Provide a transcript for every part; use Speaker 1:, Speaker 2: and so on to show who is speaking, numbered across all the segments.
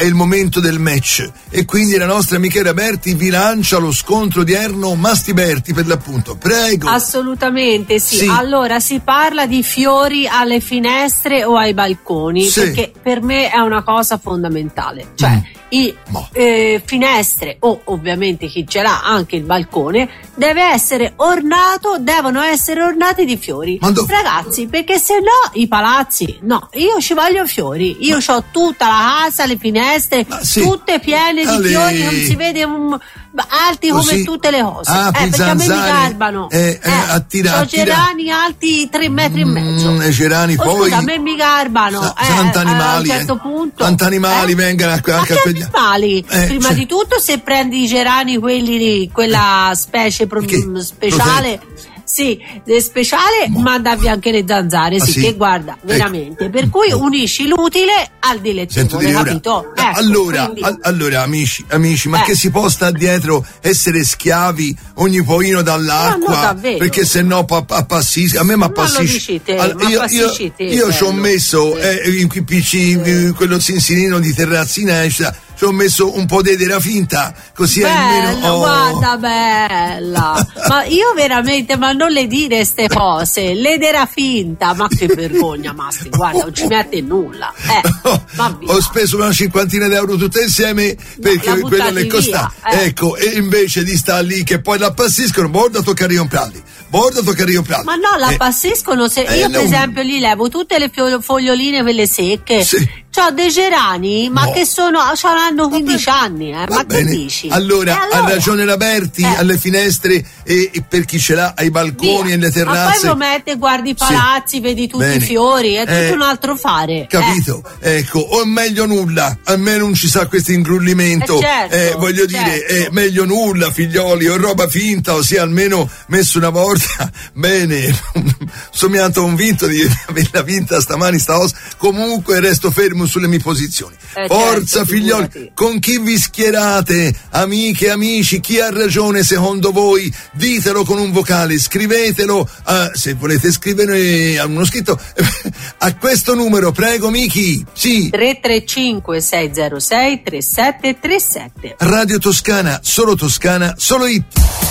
Speaker 1: è il momento del match e quindi la nostra Michela Berti vi lancia lo scontro odierno Masti Berti per l'appunto. Prego.
Speaker 2: Assolutamente sì. Allora si parla di fiori alle finestre o ai balconi, perché per me è una cosa fondamentale, cioè finestre o ovviamente chi ce l'ha anche il balcone devono essere ornati di fiori, ragazzi, perché se no i palazzi, no, io ci voglio fiori, io ho tutta la casa, le finestre tutte piene di fiori, non si vede alti come tutte le cose, perché a me mi garbano, ho gerani alti 3 metri e mezzo,
Speaker 1: gerani poi
Speaker 2: scusa, a me mi garbano,
Speaker 1: tanti animali,
Speaker 2: a un certo punto
Speaker 1: tanti animali vengono anche a quegli
Speaker 2: animali, prima di tutto se prendi i gerani quelli lì, quella specie speciale speciale, mandavi anche le zanzare, che guarda, veramente, per cui unisci l'utile al dilettevole, capito?
Speaker 1: Allora amici, ma che si può stare dietro essere schiavi ogni pochino dall'acqua, perché se no appassisce, a me mi appassisce. Io ci ho messo in PC quello zinzirino di terrazzina, ci ho messo un po' d'edera finta, così almeno
Speaker 2: guarda, bella. Ma io veramente, ma non le dire ste cose, l'edera finta, ma che vergogna, Masti, guarda, non ci mette nulla.
Speaker 1: Ho speso una 50 d'euro tutte insieme perché quello le costa. Ecco, e invece di stare lì che poi l'appassiscono, borda tocca riomprarli.
Speaker 2: Ma no, l'appassiscono, se io per esempio li levo tutte le foglioline quelle secche. C'ho dei gerani, ma che hanno 15 anni, ma che dici?
Speaker 1: Allora, ha ragione la Berti, alle finestre e per chi ce l'ha ai balconi e alle terrazze.
Speaker 2: Ma poi lo mette, guardi i palazzi, vedi tutti i fiori, è tutto un altro fare.
Speaker 1: Capito? Ecco, o è meglio nulla, almeno non ci sa questo ingrullimento. Voglio dire, è meglio nulla, figlioli, o roba finta, o sia almeno messo una volta. Bene, somigliato un vinto di averla vinta stamani sta ossa. Comunque resto fermo sulle mie posizioni. Forza figlioli, figurati. Con chi vi schierate, amiche e amici, chi ha ragione secondo voi? Ditelo con un vocale, scrivetelo, se volete scrivere a uno scritto a questo numero, prego Miki.
Speaker 2: 335 606 3737.
Speaker 1: Radio Toscana, solo hit.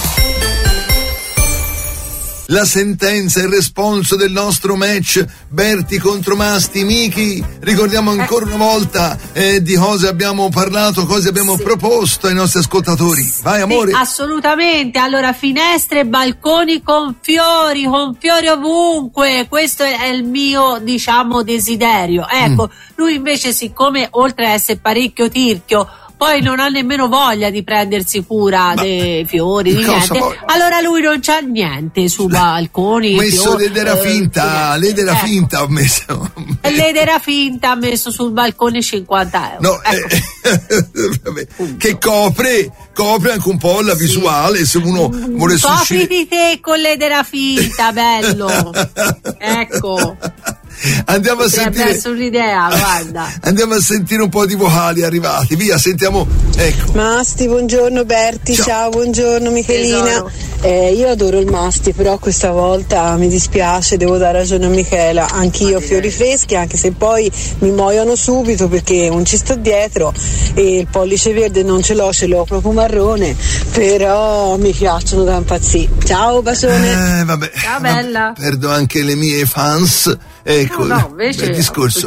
Speaker 1: La sentenza e il responso del nostro match Berti contro Masti. Miki, ricordiamo ancora una volta di cosa abbiamo parlato, cosa abbiamo proposto ai nostri ascoltatori. Vai amore.
Speaker 2: Assolutamente, allora finestre e balconi con fiori ovunque, questo è il mio desiderio. Ecco, lui invece, siccome oltre a essere parecchio tirchio poi non ha nemmeno voglia di prendersi cura dei fiori, di niente. Allora lui non c'ha niente su balconi.
Speaker 1: Ho messo l'edera finta, finta ho messo.
Speaker 2: L'edera finta ha messo sul balcone 50 euro.
Speaker 1: No, che copre anche un po' la visuale, se uno vuole
Speaker 2: uscire. Copri di te con l'edera finta, bello. Ecco.
Speaker 1: Andiamo a sentire
Speaker 2: un'idea, guarda.
Speaker 1: Andiamo a sentire un po' di vocali arrivati. Via, sentiamo. Ecco.
Speaker 3: Masti, buongiorno Berti, ciao buongiorno Michelina. Io adoro il Masti, però questa volta mi dispiace, devo dare ragione a Michela. Anch'io fiori freschi, anche se poi mi muoiono subito perché non ci sto dietro e il pollice verde non ce l'ho proprio marrone, però mi piacciono da impazzire. Ciao, bacione.
Speaker 1: Vabbè.
Speaker 2: Ciao bella.
Speaker 1: Perdo anche le mie fans. Ecco,
Speaker 2: no, invece
Speaker 1: il discorso.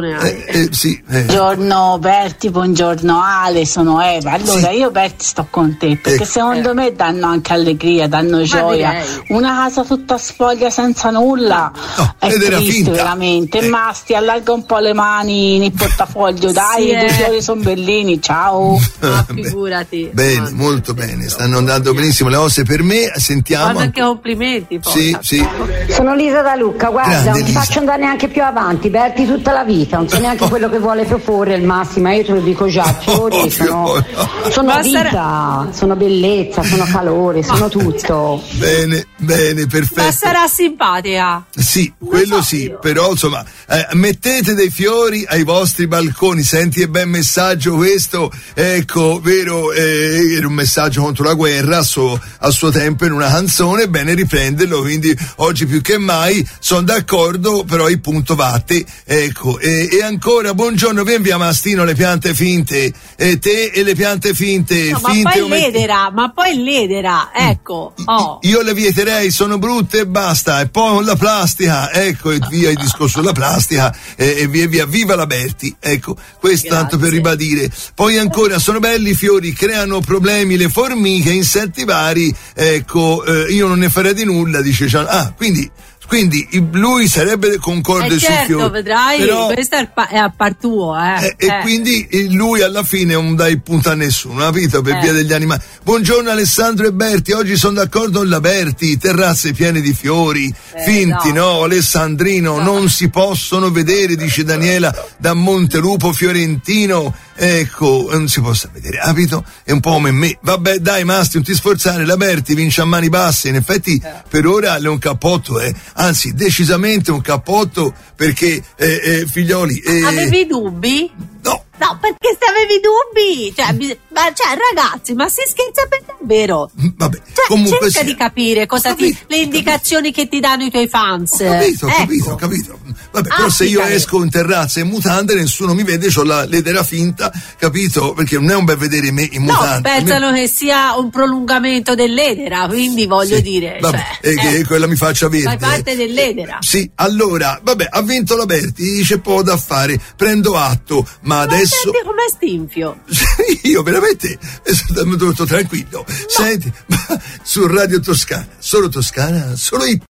Speaker 4: Buongiorno Berti, buongiorno Ale, sono Eva. Allora io Berti sto con te perché secondo me danno anche allegria, danno gioia. Una casa tutta sfoglia senza nulla è triste veramente. Masti, allarga un po' le mani nel portafoglio, dai, i due fiori sono bellini, ciao.
Speaker 2: Figurati.
Speaker 1: Bene, molto bene, stanno andando benissimo le cose per me, sentiamo.
Speaker 2: Anche complimenti poi.
Speaker 1: Sì.
Speaker 5: Sono Lisa da Lucca, guarda, non ti faccio andare neanche più avanti, Berti tutta la vita, non so neanche quello che vuole proporre il Massimo, io te lo dico già, fiori sono vita, sono bellezza, sono calore, sono tutto.
Speaker 1: Bene, perfetto.
Speaker 2: Ma sarà simpatica.
Speaker 1: Sì, quello sì, però insomma, mettete dei fiori ai vostri balconi, senti che bel messaggio questo, ecco, vero, era un messaggio contro la guerra a suo tempo in una canzone, bene riprenderlo, quindi oggi più che mai sono d'accordo però il punto va a te, ecco. E ancora, buongiorno, vieni via Mastino, le piante finte, te e le piante finte.
Speaker 2: No,
Speaker 1: finte
Speaker 2: ma poi l'edera, ecco.
Speaker 1: Io le vieterei, sono brutte e basta, e poi con la plastica, ecco, e via il discorso della plastica, e via, viva la Berti, ecco, questo tanto per ribadire. Poi ancora, sono belli i fiori, creano problemi le formiche, insetti vari, ecco, io non ne farei di nulla, dice Gian. Quindi lui sarebbe concorde sui
Speaker 2: certo,
Speaker 1: fiori.
Speaker 2: Vedrai, però, questo è a par tuo,
Speaker 1: E quindi lui alla fine non dà il punto a nessuno, capito? Per via degli animali. Buongiorno Alessandro e Berti, oggi sono d'accordo con la Berti, terrazze piene di fiori, finti, no, Alessandrino, non si possono vedere, dice Daniela da Montelupo Fiorentino. Ecco, non si possa vedere, capito? È un po' come me. Vabbè, dai Masti, non ti sforzare, la Berti vince a mani basse, in effetti per ora è un cappotto, anzi decisamente un cappotto, perché figlioli...
Speaker 2: Avevi dubbi? No, perché se avevi dubbi, ragazzi, ma si scherza per davvero?
Speaker 1: Vabbè, comunque
Speaker 2: cerca di capire le indicazioni che ti danno i tuoi fans.
Speaker 1: Ho capito. Vabbè, però se io esco in terrazza in mutande, nessuno mi vede, c'ho l'edera finta, capito? Perché non è un bel vedere me in mutande.
Speaker 2: No, pensano che sia un prolungamento dell'edera, quindi voglio dire.
Speaker 1: Vabbè, che quella mi faccia verde.
Speaker 2: Fai parte dell'edera.
Speaker 1: Sì, allora, vabbè, ha vinto la Berti, dice poco da fare, prendo atto, ma adesso...
Speaker 2: Senti com'è stinfio.
Speaker 1: Io veramente sono tutto tranquillo. Senti, su Radio Toscana, solo Toscana, solo i